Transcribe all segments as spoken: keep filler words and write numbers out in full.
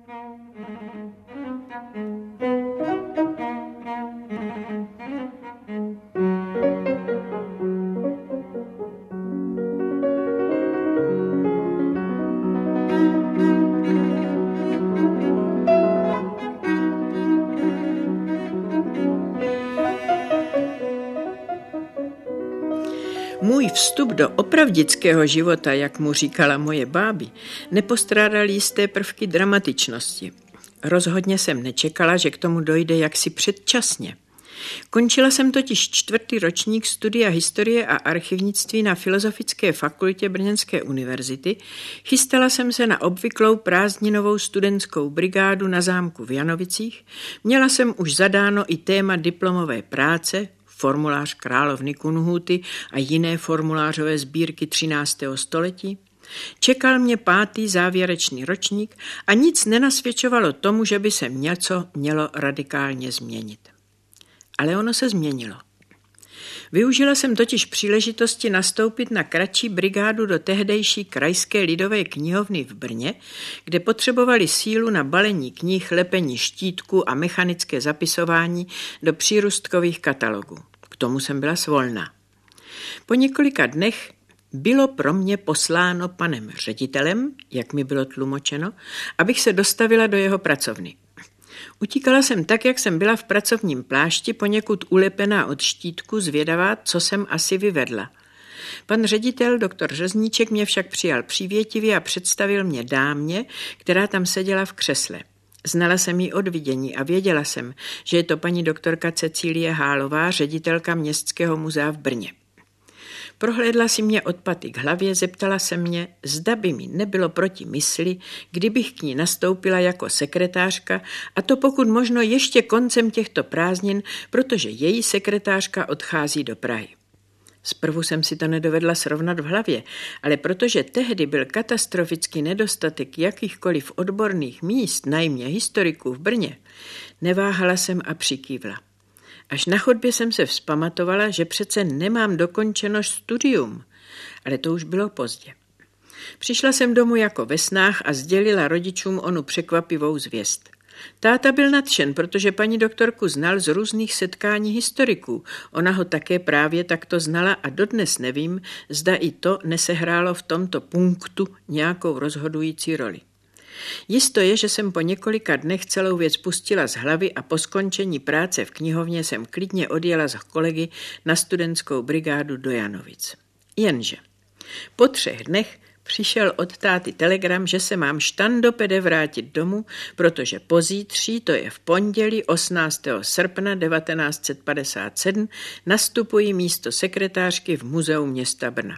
Můj vstup do opravdického života, jak mu říkala moje báby, nepostrádal jisté prvky dramatičnosti. Rozhodně jsem nečekala, že k tomu dojde jaksi předčasně. Končila jsem totiž čtvrtý ročník studia historie a archivnictví na Filozofické fakultě Brněnské univerzity, chystala jsem se na obvyklou prázdninovou studentskou brigádu na zámku v Janovicích, měla jsem už zadáno i téma diplomové práce, formulář královny Kunhuty a jiné formulářové sbírky třináctého století. Čekal mě pátý závěrečný ročník a nic nenasvědčovalo tomu, že by se něco mělo radikálně změnit. Ale ono se změnilo. Využila jsem totiž příležitosti nastoupit na kratší brigádu do tehdejší Krajské lidové knihovny v Brně, kde potřebovali sílu na balení knih, lepení štítků a mechanické zapisování do přírůstkových katalogů. K tomu jsem byla svolná. Po několika dnech bylo pro mě posláno panem ředitelem, jak mi bylo tlumočeno, abych se dostavila do jeho pracovny. Utíkala jsem tak, jak jsem byla v pracovním plášti, poněkud ulepená od štítku, zvědavá, co jsem asi vyvedla. Pan ředitel, doktor Řezníček, mě však přijal přívětivě a představil mě dámě, která tam seděla v křesle. Znala jsem ji od vidění a věděla jsem, že je to paní doktorka Cecílie Hálová, ředitelka Městského muzea v Brně. Prohlédla si mě od paty k hlavě, zeptala se mě, zda by mi nebylo proti mysli, kdybych k ní nastoupila jako sekretářka, a to pokud možno ještě koncem těchto prázdnin, protože její sekretářka odchází do Prahy. Zprvu jsem si to nedovedla srovnat v hlavě, ale protože tehdy byl katastrofický nedostatek jakýchkoliv odborných míst, najmě historiků v Brně, neváhala jsem a přikývla. Až na chodbě jsem se vzpamatovala, že přece nemám dokončeno studium, ale to už bylo pozdě. Přišla jsem domů jako ve snách a sdělila rodičům onu překvapivou zvěst. Táta byl nadšen, protože paní doktorku znal z různých setkání historiků. Ona ho také právě takto znala a dodnes nevím, zda i to nesehrálo v tomto punktu nějakou rozhodující roli. Jisto je, že jsem po několika dnech celou věc pustila z hlavy a po skončení práce v knihovně jsem klidně odjela za kolegy na studentskou brigádu do Janovic. Jenže po třech dnech přišel od táty telegram, že se mám štandopede vrátit domů, protože pozítří, to je v pondělí osmnáctého srpna devatenáct set padesát sedm, nastupuji místo sekretářky v muzeu města Brna.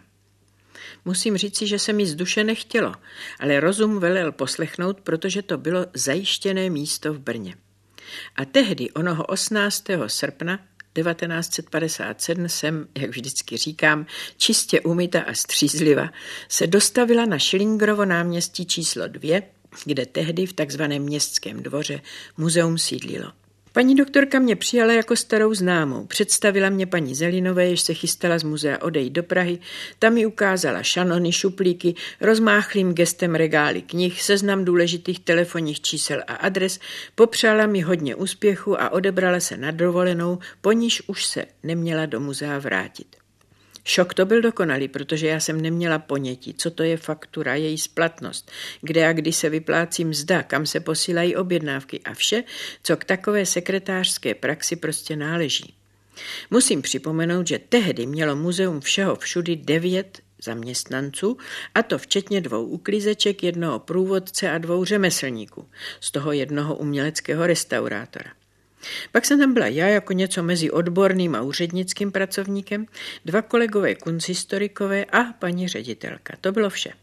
Musím říci, že se mi z duše nechtělo, ale rozum velel poslechnout, protože to bylo zajištěné místo v Brně. A tehdy, onoho osmnáctého srpna devatenáct set padesát sedm, jsem, jak vždycky říkám, čistě umyta a střízliva, se dostavila na Šlingrovo náměstí číslo dvě, kde tehdy v takzvaném Městském dvoře muzeum sídlilo. Paní doktorka mě přijala jako starou známou, představila mě paní Zelinové, jež se chystala z muzea odejít do Prahy, tam mi ukázala šanony, šuplíky, rozmáchlým gestem regály knih, seznam důležitých telefonních čísel a adres, popřála mi hodně úspěchu a odebrala se na dovolenou, po níž už se neměla do muzea vrátit. Šok to byl dokonalý, protože já jsem neměla ponětí, co to je faktura, její splatnost, kde a kdy se vyplácí mzda, kam se posílají objednávky a vše, co k takové sekretářské praxi prostě náleží. Musím připomenout, že tehdy mělo muzeum všeho všudy devět zaměstnanců, a to včetně dvou uklízeček, jednoho průvodce a dvou řemeslníků, z toho jednoho uměleckého restaurátora. Pak jsem tam byla já jako něco mezi odborným a úřednickým pracovníkem, dva kolegové kunsthistorikové a paní ředitelka. To bylo vše.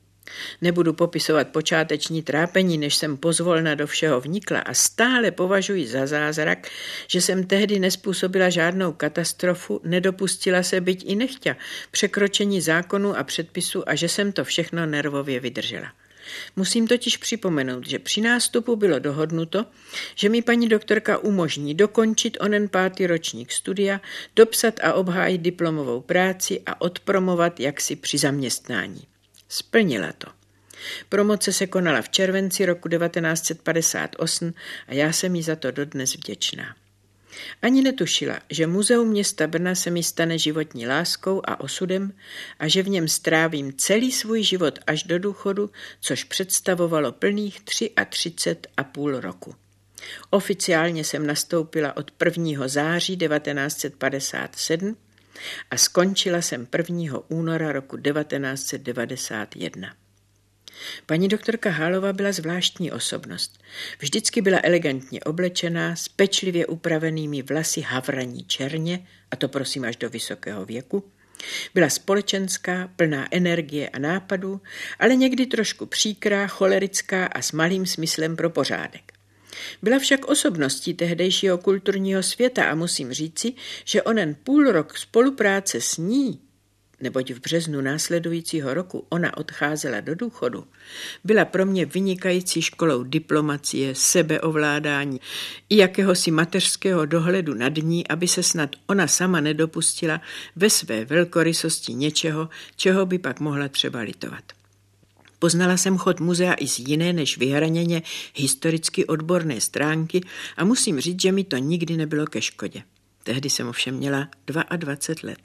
Nebudu popisovat počáteční trápení, než jsem pozvolna do všeho vnikla, a stále považuji za zázrak, že jsem tehdy nespůsobila žádnou katastrofu, nedopustila se byť i nechťa překročení zákonů a předpisů a že jsem to všechno nervově vydržela. Musím totiž připomenout, že při nástupu bylo dohodnuto, že mi paní doktorka umožní dokončit onen pátý ročník studia, dopsat a obhájit diplomovou práci a odpromovat jaksi při zaměstnání. Splnila to. Promoce se konala v červenci roku devatenáct set padesát osm a já jsem jí za to dodnes vděčná. Ani netušila, že muzeum města Brna se mi stane životní láskou a osudem a že v něm strávím celý svůj život až do důchodu, což představovalo plných třicet tři a půl roku. Oficiálně jsem nastoupila od prvního září devatenáct set padesát sedm a skončila jsem prvního února roku devatenáct set devadesát jedna. Paní doktorka Hálová byla zvláštní osobnost. Vždycky byla elegantně oblečená, s pečlivě upravenými vlasy havraní černě, a to prosím až do vysokého věku. Byla společenská, plná energie a nápadů, ale někdy trošku příkrá, cholerická a s malým smyslem pro pořádek. Byla však osobností tehdejšího kulturního světa a musím říci, že onen půl rok spolupráce s ní, neboť v březnu následujícího roku ona odcházela do důchodu, byla pro mě vynikající školou diplomacie, sebeovládání i jakéhosi mateřského dohledu nad ní, aby se snad ona sama nedopustila ve své velkorysosti něčeho, čeho by pak mohla třeba litovat. Poznala jsem chod muzea i z jiné než vyhraněně historicky odborné stránky a musím říct, že mi to nikdy nebylo ke škodě. Tehdy jsem ovšem měla dvacet dva let.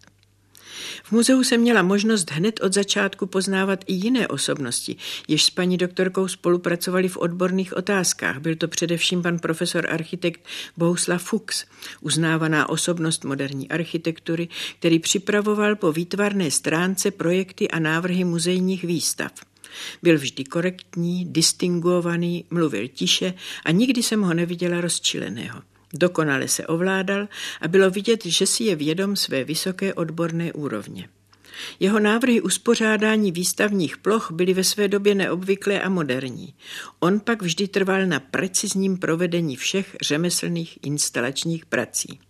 V muzeu jsem měla možnost hned od začátku poznávat i jiné osobnosti, jež s paní doktorkou spolupracovali v odborných otázkách. Byl to především pan profesor architekt Bohuslav Fuchs, uznávaná osobnost moderní architektury, který připravoval po výtvarné stránce projekty a návrhy muzejních výstav. Byl vždy korektní, distinguovaný, mluvil tiše a nikdy jsem ho neviděla rozčileného. Dokonale se ovládal a bylo vidět, že si je vědom své vysoké odborné úrovně. Jeho návrhy uspořádání výstavních ploch byly ve své době neobvyklé a moderní. On pak vždy trval na precizním provedení všech řemeslných instalačních prací.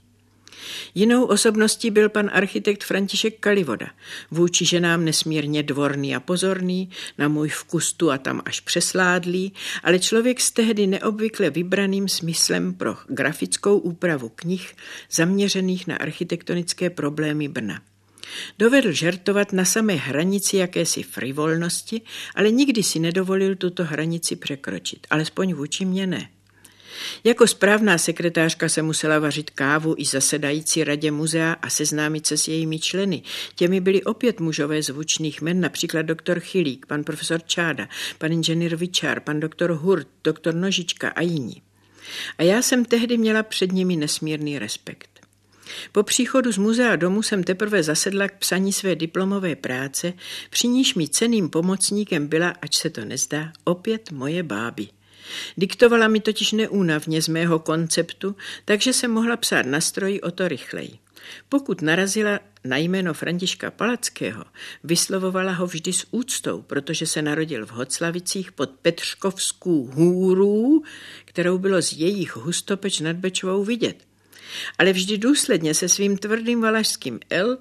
Jinou osobností byl pan architekt František Kalivoda, vůči ženám nesmírně dvorný a pozorný, na můj vkus tu a tam až přesládlý, ale člověk s tehdy neobvykle vybraným smyslem pro grafickou úpravu knih zaměřených na architektonické problémy Brna. Dovedl žertovat na samé hranici jakési frivolnosti, ale nikdy si nedovolil tuto hranici překročit, alespoň vůči mně ne. Jako správná sekretářka se musela vařit kávu i zasedající radě muzea a seznámit se s jejími členy. Těmi byli opět mužové zvučných jmen, například doktor Chylík, pan profesor Čáda, pan inženýr Vičár, pan doktor Hurt, doktor Nožička a jiní. A já jsem tehdy měla před nimi nesmírný respekt. Po příchodu z muzea domů jsem teprve zasedla k psaní své diplomové práce, při níž mi cenným pomocníkem byla, ač se to nezdá, opět moje báby. Diktovala mi totiž neúnavně z mého konceptu, takže jsem mohla psát na stroji o to rychleji. Pokud narazila na jméno Františka Palackého, vyslovovala ho vždy s úctou, protože se narodil v Hoclavicích pod Petřkovskou hůrou, kterou bylo z jejich Hustopeč nad Bečvou vidět. Ale vždy důsledně se svým tvrdým valašským L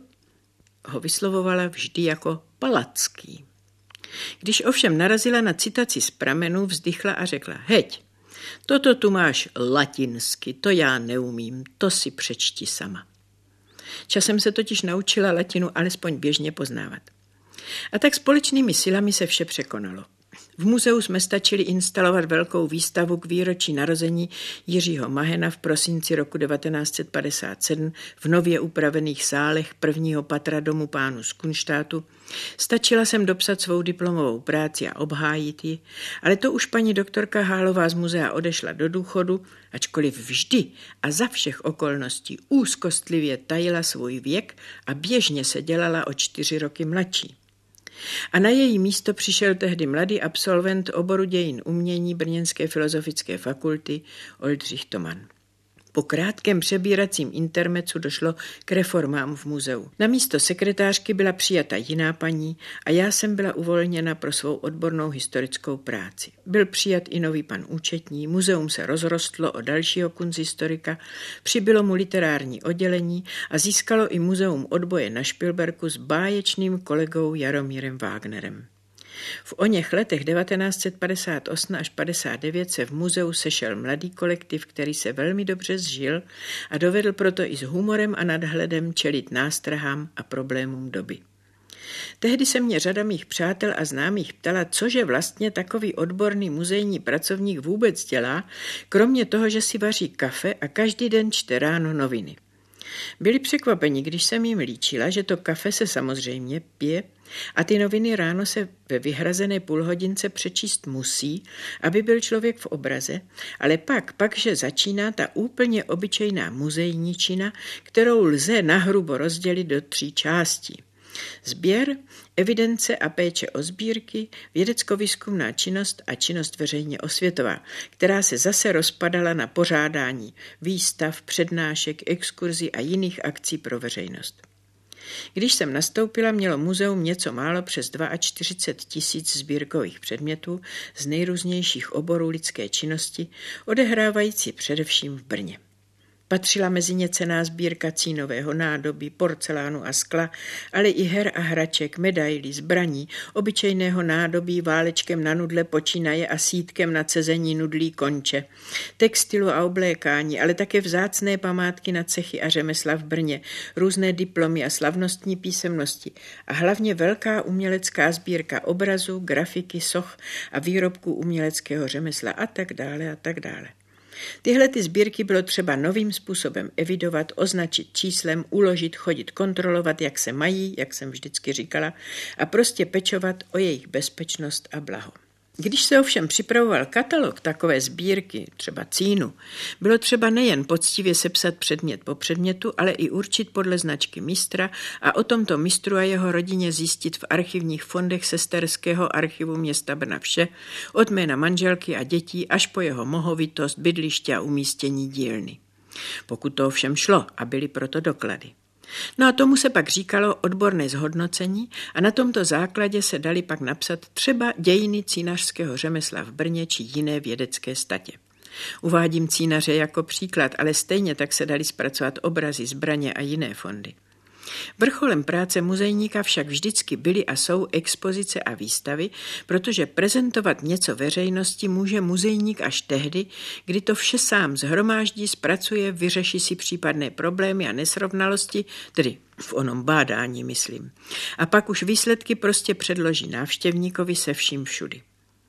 ho vyslovovala vždy jako Palacký. Když ovšem narazila na citaci z pramenů, vzdychla a řekla: heď, toto tu máš latinsky, to já neumím, to si přečti sama. Časem se totiž naučila latinu alespoň běžně poznávat. A tak společnými silami se vše překonalo. V muzeu jsme stačili instalovat velkou výstavu k výročí narození Jiřího Mahena v prosinci roku devatenáct set padesát sedm v nově upravených sálech prvního patra domu pánů z Kunštátu. Stačila jsem dopsat svou diplomovou práci a obhájit ji, ale to už paní doktorka Hálová z muzea odešla do důchodu, ačkoliv vždy a za všech okolností úzkostlivě tajila svůj věk a běžně se dělala o čtyři roky mladší. A na její místo přišel tehdy mladý absolvent oboru dějin umění Brněnské filozofické fakulty Oldřich Toman. Po krátkém přebíracím intermecu došlo k reformám v muzeu. Na místo sekretářky byla přijata jiná paní a já jsem byla uvolněna pro svou odbornou historickou práci. Byl přijat i nový pan účetní, muzeum se rozrostlo o dalšího kunsthistorika, přibylo mu literární oddělení a získalo i muzeum odboje na Špilberku s báječným kolegou Jaromírem Wagnerem. V oněch letech devatenáct set padesát osm až padesát devět se v muzeu sešel mladý kolektiv, který se velmi dobře zžil a dovedl proto i s humorem a nadhledem čelit nástrahám a problémům doby. Tehdy se mě řada mých přátel a známých ptala, cože vlastně takový odborný muzejní pracovník vůbec dělá, kromě toho, že si vaří kafe a každý den čte ráno noviny. Byli překvapeni, když jsem jim líčila, že to kafe se samozřejmě pije a ty noviny ráno se ve vyhrazené půlhodince přečíst musí, aby byl člověk v obraze, ale pak, pak, že začíná ta úplně obyčejná muzejní čina, kterou lze nahrubo rozdělit do tří částí. Sběr, evidence a péče o sbírky, vědecko-výzkumná činnost a činnost veřejně osvětová, která se zase rozpadala na pořádání výstav, přednášek, exkurzí a jiných akcí pro veřejnost. Když jsem nastoupila, mělo muzeum něco málo přes čtyřicet dva tisíc sbírkových předmětů z nejrůznějších oborů lidské činnosti, odehrávající především v Brně. Patřila mezi ně cenná sbírka cínového nádobí, porcelánu a skla, ale i her a hraček, medailí, zbraní, obyčejného nádobí válečkem na nudle počínaje a sítkem na cezení nudlí konče, textilu a oblékání, ale také vzácné památky na cechy a řemesla v Brně, různé diplomy a slavnostní písemnosti a hlavně velká umělecká sbírka obrazů, grafiky, soch a výrobků uměleckého řemesla a tak dále a tak dále. Tyhle ty sbírky bylo třeba novým způsobem evidovat, označit číslem, uložit, chodit kontrolovat, jak se mají, jak jsem vždycky říkala, a prostě pečovat o jejich bezpečnost a blaho. Když se ovšem připravoval katalog takové sbírky, třeba cínu, bylo třeba nejen poctivě sepsat předmět po předmětu, ale i určit podle značky mistra a o tomto mistru a jeho rodině zjistit v archivních fondech sesterského archivu města Brna vše, od jména manželky a dětí až po jeho mohovitost, bydliště a umístění dílny. Pokud to ovšem šlo a byly proto doklady. No a tomu se pak říkalo odborné zhodnocení a na tomto základě se dali pak napsat třeba dějiny cínařského řemesla v Brně či jiné vědecké statě. Uvádím cínaře jako příklad, ale stejně tak se dali zpracovat obrazy, zbraně a jiné fondy. Vrcholem práce muzejníka však vždycky byly a jsou expozice a výstavy, protože prezentovat něco veřejnosti může muzejník až tehdy, kdy to vše sám shromáždí, zpracuje, vyřeší si případné problémy a nesrovnalosti, tedy v onom bádání myslím. A pak už výsledky prostě předloží návštěvníkovi se vším všudy.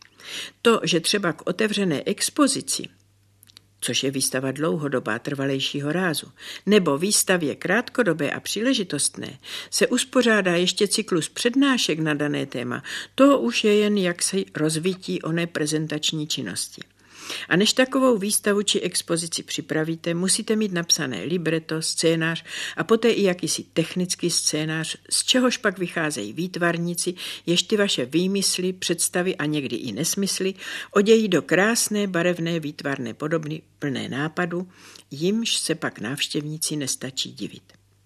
To, že třeba k otevřené expozici, což je výstava dlouhodobá trvalejšího rázu, nebo výstavě krátkodobé a příležitostné, se uspořádá ještě cyklus přednášek na dané téma, to už je jen jaksi rozvití oné prezentační činnosti. A než takovou výstavu či expozici připravíte, musíte mít napsané libreto, scénář a poté i jakýsi technický scénář, z čehož pak vycházejí výtvarníci, jež ty vaše výmysly, představy a někdy i nesmysly odějí do krásné barevné výtvarné podobny plné nápadu, jimž se pak návštěvníci nestačí divit.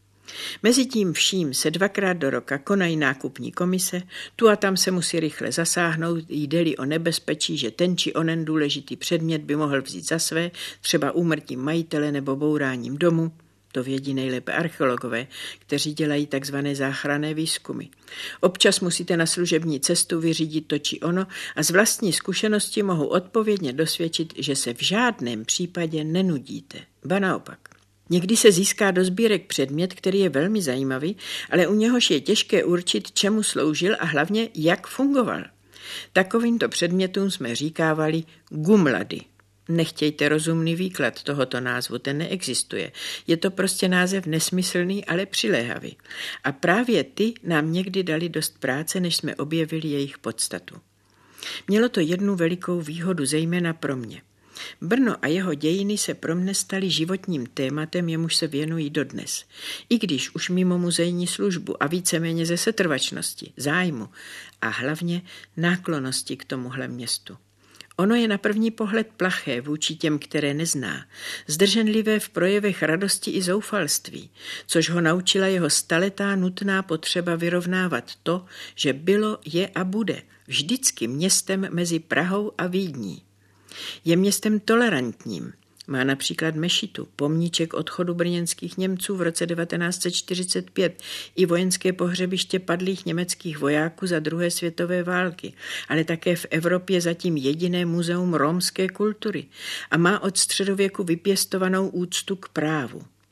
Mezitím vším se dvakrát do roka konají nákupní komise, tu a tam se musí rychle zasáhnout, jde-li o nebezpečí, že ten či onen důležitý předmět by mohl vzít za své, třeba úmrtím majitele nebo bouráním domu. To vědí nejlépe archeologové, kteří dělají takzvané záchranné výzkumy. Občas musíte na služební cestu vyřídit to či ono a z vlastní zkušenosti mohu odpovědně dosvědčit, že se v žádném případě nenudíte, ba naopak. Někdy se získá do sbírek předmět, který je velmi zajímavý, ale u něhož je těžké určit, čemu sloužil a hlavně, jak fungoval. Takovýmto předmětům jsme říkávali gumlady. Nechtějte rozumný výklad tohoto názvu, ten neexistuje. Je to prostě název nesmyslný, ale přiléhavý. A právě ty nám někdy dali dost práce, než jsme objevili jejich podstatu. Mělo to jednu velikou výhodu, zejména pro mě. Brno a jeho dějiny se pro mne staly životním tématem, jemuž se věnují dodnes. I když už mimo muzejní službu a víceméně ze setrvačnosti, zájmu a hlavně náklonnosti k tomuhle městu. Ono je na první pohled plaché vůči těm, které nezná, zdrženlivé v projevech radosti i zoufalství, což ho naučila jeho staletá nutná potřeba vyrovnávat to, že bylo, je a bude vždycky městem mezi Prahou a Vídní. Je městem tolerantním. Má například mešitu, pomníček odchodu brněnských Němců v roce devatenáct set čtyřicet pět i vojenské pohřebiště padlých německých vojáků za druhé světové války, ale také v Evropě zatím jediné muzeum romské kultury a má od středověku vypěstovanou úctu k právu.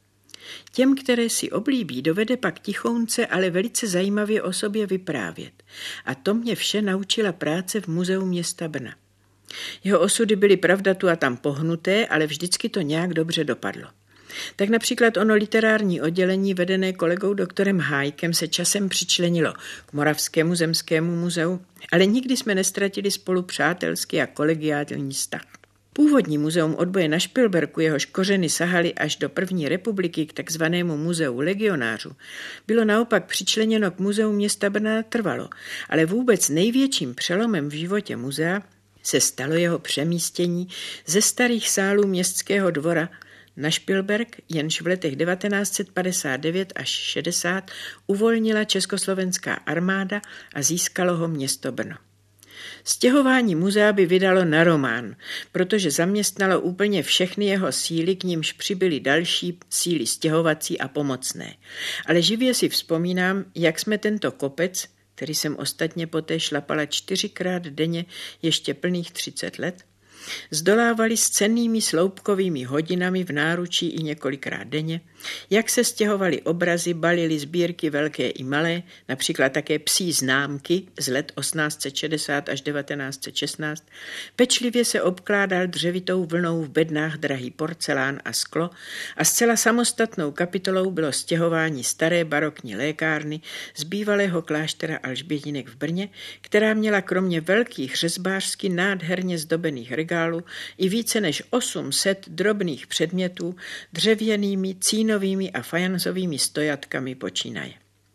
Těm, které si oblíbí, dovede pak tichounce, ale velice zajímavě o sobě vyprávět. A to mě vše naučila práce v Muzeu města Brna. Jeho osudy byly pravda tu a tam pohnuté, ale vždycky to nějak dobře dopadlo. Tak například ono literární oddělení vedené kolegou doktorem Hájkem se časem přičlenilo k Moravskému zemskému muzeu, ale nikdy jsme nestratili spolu přátelský a kolegiální vztah. Původní muzeum odboje na Špilberku, jehož kořeny sahaly až do první republiky k takzvanému muzeu legionářů, bylo naopak přičleněno k Muzeu města Brna trvalo, ale vůbec největším přelomem v životě muzea se stalo jeho přemístění ze starých sálů městského dvora na Špilberk, jenž v letech devatenáct set padesát devět až šedesát uvolnila československá armáda a získalo ho město Brno. Stěhování muzea by vydalo na román, protože zaměstnalo úplně všechny jeho síly, k nímž přibyly další síly stěhovací a pomocné. Ale živě si vzpomínám, jak jsme tento kopec, který jsem ostatně poté šlapala čtyřikrát denně ještě plných třicet let, zdolávali s cennými sloupkovými hodinami v náručí i několikrát denně, jak se stěhovaly obrazy, balily sbírky velké i malé, například také psí známky z let osmnáct set šedesát až devatenáct set šestnáct, pečlivě se obkládal dřevitou vlnou v bednách drahý porcelán a sklo a zcela samostatnou kapitolou bylo stěhování staré barokní lékárny z bývalého kláštera Alžbětinek v Brně, která měla kromě velkých řezbářsky nádherně zdobených regálů i více než osm set drobných předmětů dřevěnými, cínovými a fajansovými stojatkami počínaje.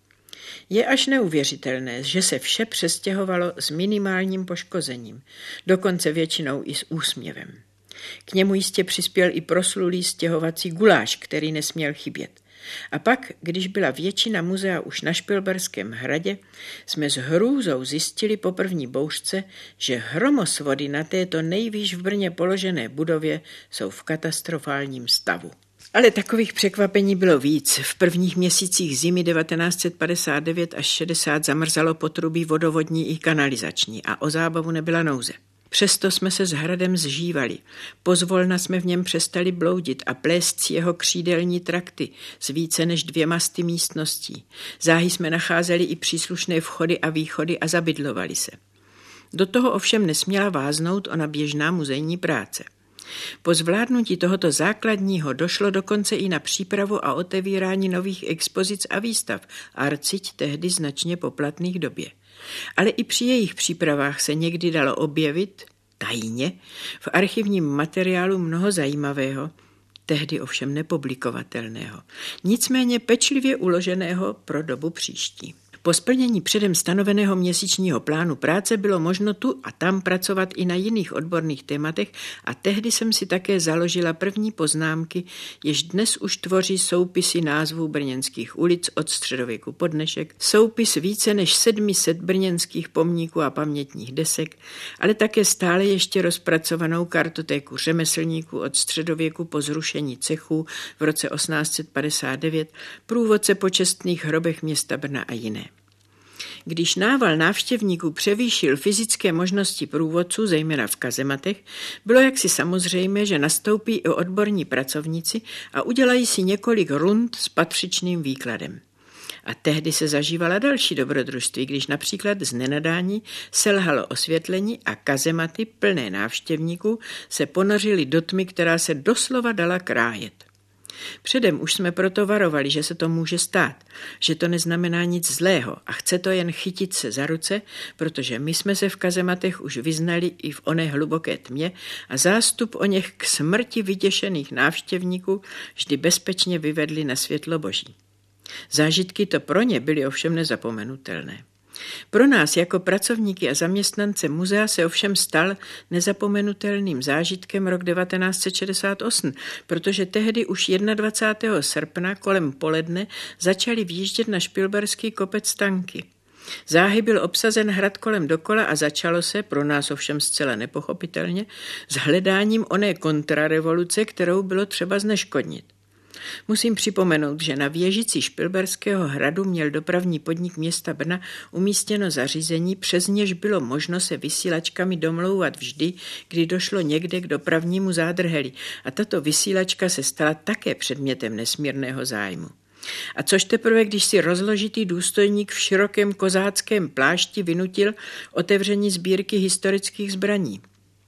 Je až neuvěřitelné, že se vše přestěhovalo s minimálním poškozením, dokonce většinou i s úsměvem. K němu jistě přispěl i proslulý stěhovací guláš, který nesměl chybět. A pak, když byla většina muzea už na Špilberském hradě, jsme s hrůzou zjistili po první bouřce, že hromosvody na této nejvýš v Brně položené budově jsou v katastrofálním stavu. Ale takových překvapení bylo víc. V prvních měsících zimy devatenáct set padesát devět až šedesát zamrzalo potrubí vodovodní i kanalizační a o zábavu nebyla nouze. Přesto jsme se s hradem zžívali. Pozvolna jsme v něm přestali bloudit a plést jeho křídelní trakty s více než dvěma sty místností. Záhy jsme nacházeli i příslušné vchody a východy a zabydlovali se. Do toho ovšem nesměla váznout ona běžná muzejní práce. Po zvládnutí tohoto základního došlo dokonce i na přípravu a otevírání nových expozic a výstav, arciť tehdy značně poplatných době. Ale i při jejich přípravách se někdy dalo objevit, tajně, v archivním materiálu mnoho zajímavého, tehdy ovšem nepublikovatelného, nicméně pečlivě uloženého pro dobu příští. Po splnění předem stanoveného měsíčního plánu práce bylo možno tu a tam pracovat i na jiných odborných tématech a tehdy jsem si také založila první poznámky, jež dnes už tvoří soupisy názvů brněnských ulic od středověku po dnešek, soupis více než sedmi set brněnských pomníků a pamětních desek, ale také stále ještě rozpracovanou kartotéku řemeslníků od středověku po zrušení cechů v roce osmnáct set padesát devět, průvodce po čestných hrobech města Brna a jiné. Když nával návštěvníků převýšil fyzické možnosti průvodců, zejména v kazematech, bylo jaksi samozřejmé, že nastoupí i odborní pracovníci a udělají si několik rund s patřičným výkladem. A tehdy se zažívala další dobrodružství, když například z nenadání selhalo osvětlení a kazematy plné návštěvníků se ponořily do tmy, která se doslova dala krájet. Předem už jsme proto varovali, že se to může stát, že to neznamená nic zlého a chce to jen chytit se za ruce, protože my jsme se v kazematech už vyznali i v oné hluboké tmě a zástup o něch k smrti vyděšených návštěvníků vždy bezpečně vyvedli na světlo boží. Zážitky to pro ně byly ovšem nezapomenutelné. Pro nás jako pracovníky a zaměstnance muzea se ovšem stal nezapomenutelným zážitkem rok devatenáct set šedesát osm, protože tehdy už dvacátého prvního srpna kolem poledne začali vjíždět na Špilberský kopec tanky. Záhy byl obsazen hrad kolem dokola a začalo se, pro nás ovšem zcela nepochopitelně, s hledáním oné kontrarevoluce, kterou bylo třeba zneškodnit. Musím připomenout, že na věžici Špilberského hradu měl dopravní podnik města Brna umístěno zařízení, přes něž bylo možno se vysílačkami domlouvat vždy, kdy došlo někde k dopravnímu zádrheli, a tato vysílačka se stala také předmětem nesmírného zájmu. A což teprve, když si rozložitý důstojník v širokém kozáckém plášti vynutil otevření sbírky historických zbraní.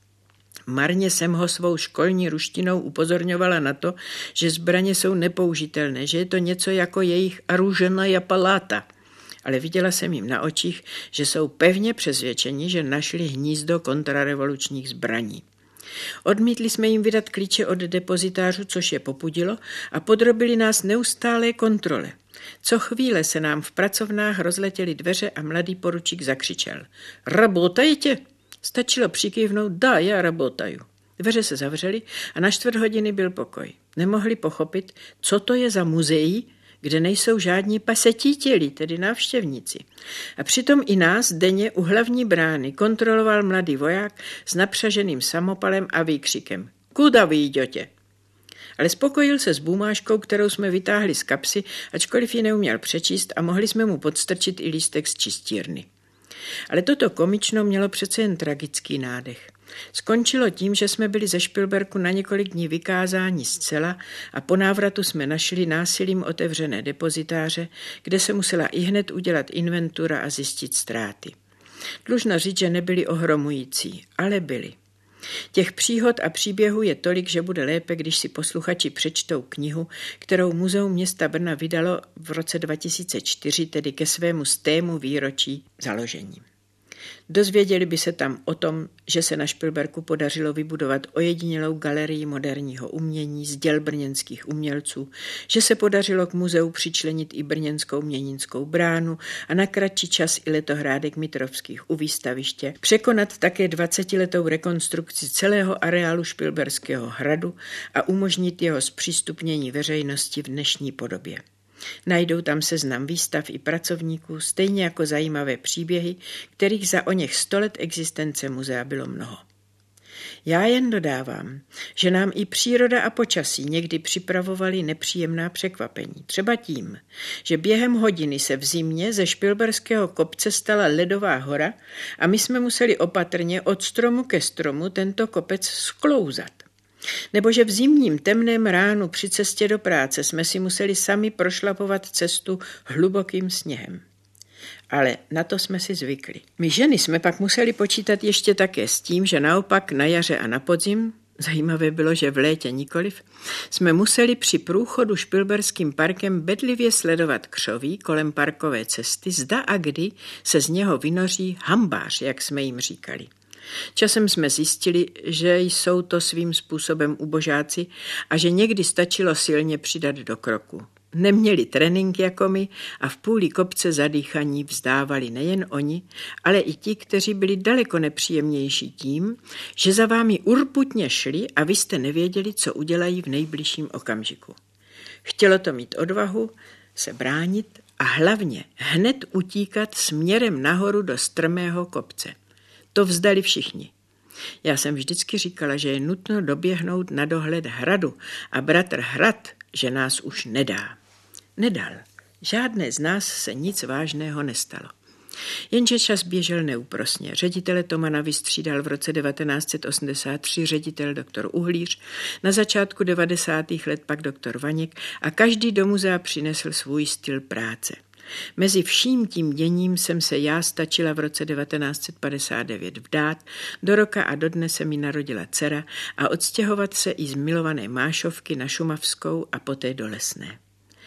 Marně jsem ho svou školní ruštinou upozorňovala na to, že zbraně jsou nepoužitelné, že je to něco jako jejich orужейная палата. Ale viděla jsem jim na očích, že jsou pevně přesvědčeni, že našli hnízdo kontrarevolučních zbraní. Odmítli jsme jim vydat klíče od depozitářů, což je popudilo, a podrobili nás neustálé kontrole. Co chvíle se nám v pracovnách rozletěly dveře a mladý poručík zakřičel: Работаете? Stačilo přikývnout: Da, já rabotaju. Dveře se zavřely a na čtvrt hodiny byl pokoj. Nemohli pochopit, co to je za muzeí, kde nejsou žádní pasetíteli, tedy návštěvníci. A přitom i nás denně u hlavní brány kontroloval mladý voják s napřaženým samopalem a výkřikem: Kuda vy jdete? Ale spokojil se s bumážkou, kterou jsme vytáhli z kapsy, ačkoliv ji neuměl přečíst, a mohli jsme mu podstrčit i lístek z čistírny. Ale toto komično mělo přece jen tragický nádech. Skončilo tím, že jsme byli ze Špilberku na několik dní vykázáni zcela a po návratu jsme našli násilím otevřené depozitáře, kde se musela ihned udělat inventura a zjistit ztráty. Dlužno říct, že nebyly ohromující, ale byly. Těch příhod a příběhů je tolik, že bude lépe, když si posluchači přečtou knihu, kterou Muzeum města Brna vydalo v roce dva tisíce čtyři, tedy ke svému stému výročí založení. Dozvěděli by se tam o tom, že se na Špilberku podařilo vybudovat ojedinělou galerii moderního umění z děl brněnských umělců, že se podařilo k muzeu přičlenit i brněnskou měnickou bránu a na kratší čas i letohrádek Mitrovských u výstaviště, překonat také dvacetiletou rekonstrukci celého areálu Špilberského hradu a umožnit jeho zpřístupnění veřejnosti v dnešní podobě. Najdou tam seznam výstav i pracovníků, stejně jako zajímavé příběhy, kterých za oněch sto let existence muzea bylo mnoho. Já jen dodávám, že nám i příroda a počasí někdy připravovali nepříjemná překvapení. Třeba tím, že během hodiny se v zimě ze Špilberského kopce stala ledová hora a my jsme museli opatrně od stromu ke stromu tento kopec sklouzat. Nebo že v zimním temném ránu při cestě do práce jsme si museli sami prošlapovat cestu hlubokým sněhem. Ale na to jsme si zvykli. My ženy jsme pak museli počítat ještě také s tím, že naopak na jaře a na podzim, zajímavé bylo, že v létě nikoliv, jsme museli při průchodu Špilberským parkem bedlivě sledovat křoví kolem parkové cesty, zda a kdy se z něho vynoří hambář, jak jsme jim říkali. Časem jsme zjistili, že jsou to svým způsobem ubožáci a že někdy stačilo silně přidat do kroku. Neměli trénink jako my a v půli kopce zadýchaní vzdávali nejen oni, ale i ti, kteří byli daleko nepříjemnější tím, že za vámi urputně šli a vy jste nevěděli, co udělají v nejbližším okamžiku. Chtělo to mít odvahu se bránit a hlavně hned utíkat směrem nahoru do strmého kopce. To vzdali všichni. Já jsem vždycky říkala, že je nutno doběhnout na dohled hradu a bratr Hrad, že nás už nedá. Nedal. Žádné z nás se nic vážného nestalo. Jenže čas běžel neúprosně. Ředitele Tomana vystřídal v roce devatenáct set osmdesát tři ředitel doktor Uhlíř, na začátku devadesátých let pak doktor Vaněk a každý do muzea přinesl svůj styl práce. Mezi vším tím děním jsem se já stačila v roce devatenáct set padesát devět vdát, do roka a do dne se mi narodila dcera a odstěhovat se i z milované Mášovky na Šumavskou a poté do Lesné.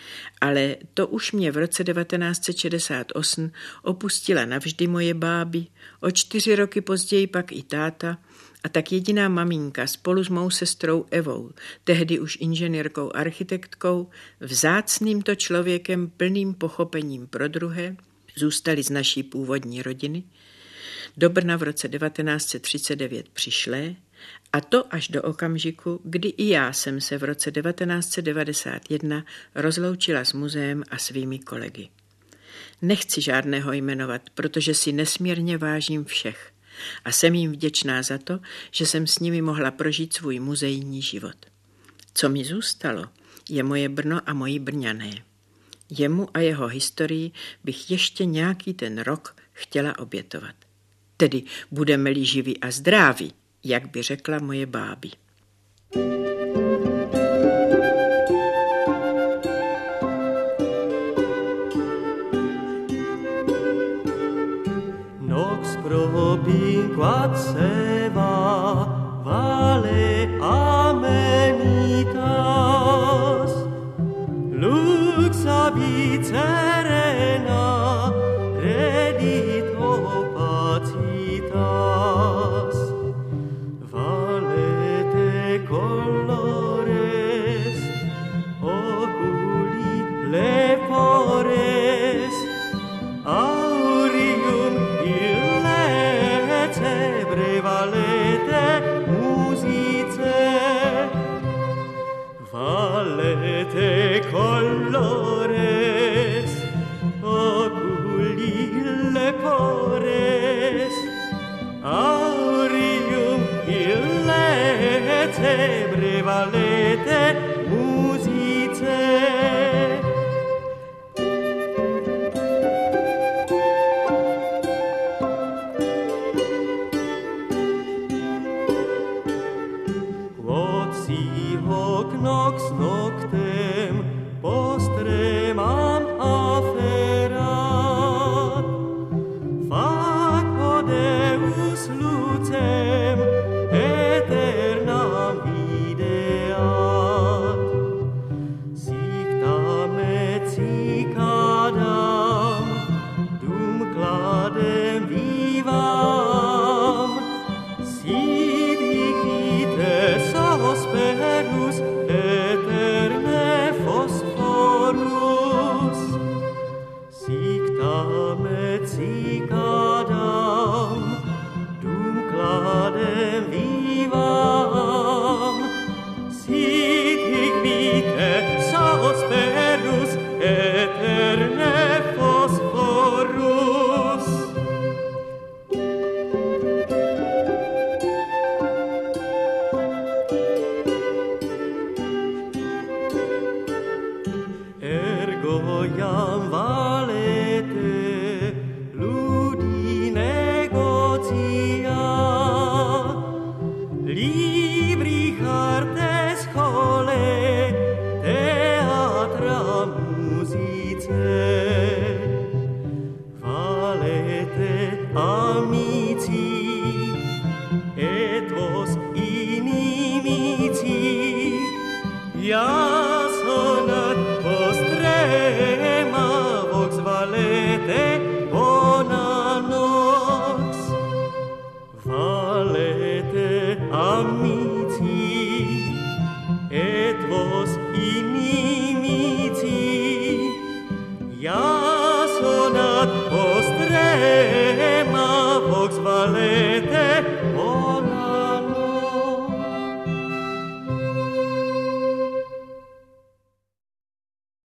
Ale to už mě v roce devatenáct set šedesát osm opustila navždy moje báby, o čtyři roky později pak i táta, a tak jediná maminka spolu s mou sestrou Evou, tehdy už inženýrkou architektkou, vzácným to člověkem plným pochopením pro druhé, zůstali z naší původní rodiny, do Brna v roce devatenáct set třicet devět přišlé, a to až do okamžiku, kdy i já jsem se v roce devatenáct set devadesát jedna rozloučila s muzeem a svými kolegy. Nechci žádného jmenovat, protože si nesmírně vážím všech a jsem jim vděčná za to, že jsem s nimi mohla prožít svůj muzejní život. Co mi zůstalo, je moje Brno a moji Brňané. Jemu a jeho historii bych ještě nějaký ten rok chtěla obětovat. Tedy budeme-li živí a zdraví, jak by řekla moje bábi. Nox propinquatseva vale amenitas, lux habit serena redit opacitas. Vale te colores oculi lepores, aurium ille tebre valete musice. Valete colores oculi lepores, aurium ille tebre valete musice. Quod si hoc nox noctem postrema